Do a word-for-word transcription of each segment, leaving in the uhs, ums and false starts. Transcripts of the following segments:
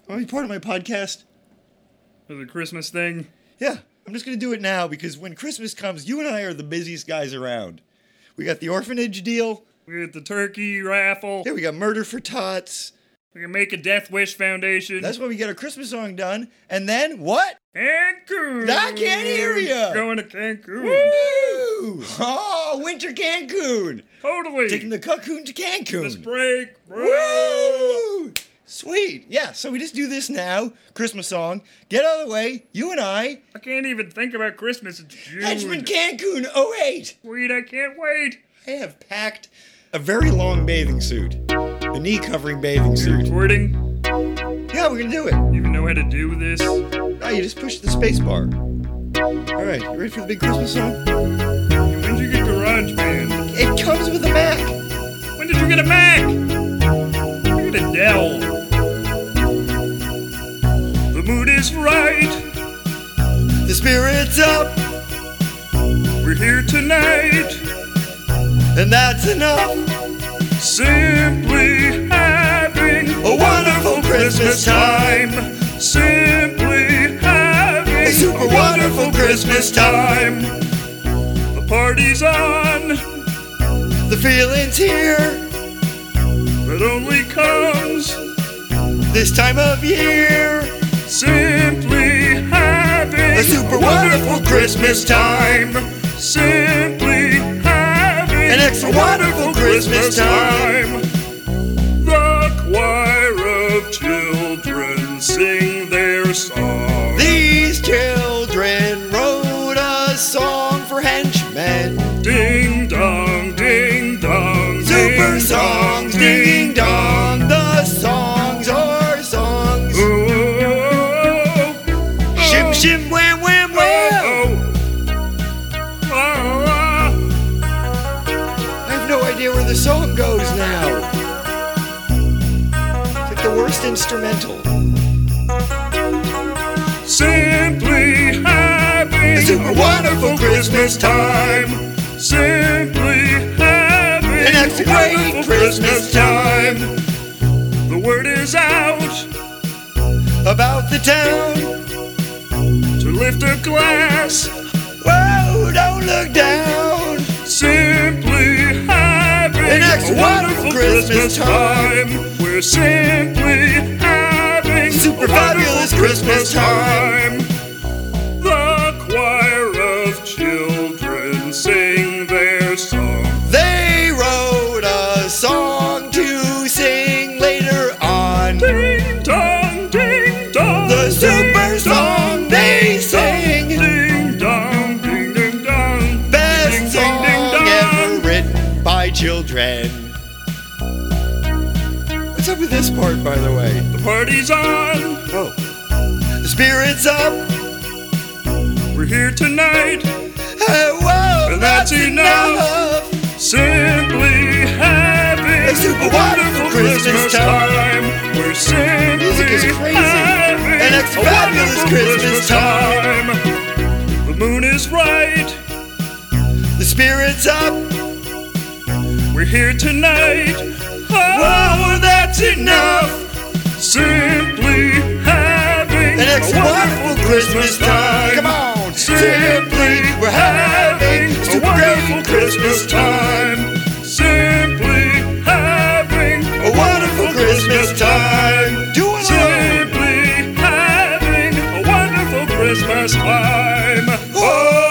Want to be part of my podcast? For the Christmas thing? Yeah, I'm just going to do it now because when Christmas comes, you and I are the busiest guys around. We got the orphanage deal. We got the turkey raffle. Yeah, we got Murder for Tots. We can make a Death Wish Foundation. That's when we get our Christmas song done. And then what? Cancun. I can't hear you. Going to Cancun. Woo! Oh, winter Cancun. Totally. Taking the cocoon to Cancun. Let's break. break. Woo! Sweet. Yeah, so we just do this now. Christmas song. Get out of the way. You and I. I can't even think about Christmas. It's June. Henchman Cancun oh eight. Sweet, I can't wait. I have packed a very long bathing suit. A knee-covering bathing You suit. recording? Yeah, we're gonna do it. You even know how to do this? Oh, you just push the space bar. All right, you ready for the big Christmas song? When did you get GarageBand? It comes with a Mac. When did you get a Mac? I get a Dell. The mood is right. The spirit's up, We're here tonight. and that's enough. Simply having A wonderful Christmas time. Simply having A super wonderful Christmas time. The party's on. The feeling's here That only comes this time of year. simply having A super wonderful Christmas time. Simply having An extra wonderful Christmas time. The choir of children sing their song. These children wrote a song for henchmen. Ding dong, ding dong, Super ding songs, dong, ding dong. The songs are songs. Oh, Shim shim wham wham wham. oh, oh, I have no idea where the song goes now. It's like the worst instrumental. Simply having A super wonderful Christmas time. Simply having An extra great wonderful Christmas time. The word is out About the town. to lift a glass. Whoa, don't look down. Simply having An extra a wonderful Christmas Christmas time. We're simply having Super a fabulous wonderful Christmas time. The choir of children sing their song. They wrote a song to sing later on. Ding dong, ding dong. The super ding song dong, they ding sing. dong, Ding dong, ding ding dong. Best Ding, ding, song ding, dong. ever written by children. What's up with this part, by the way? The party's on. Oh. The spirit's up. We're here tonight. Hey, whoa, And that's enough. Simply having A super wonderful Christmas time. We're simply Music is crazy. having An extra a fabulous wonderful Christmas time. The moon is right. The spirit's up. We're here tonight. Whoa, that's enough. Simply having An extra a wonderful Christmas time. Come on. Simply we're having a super wonderful great Christmas time. Simply having A wonderful Christmas time. Do it all. Simply having a wonderful Christmas time. Whoa,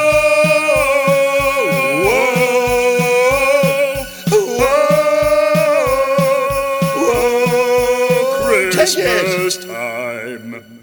whoa, whoa, whoa. Take it. Christmas time.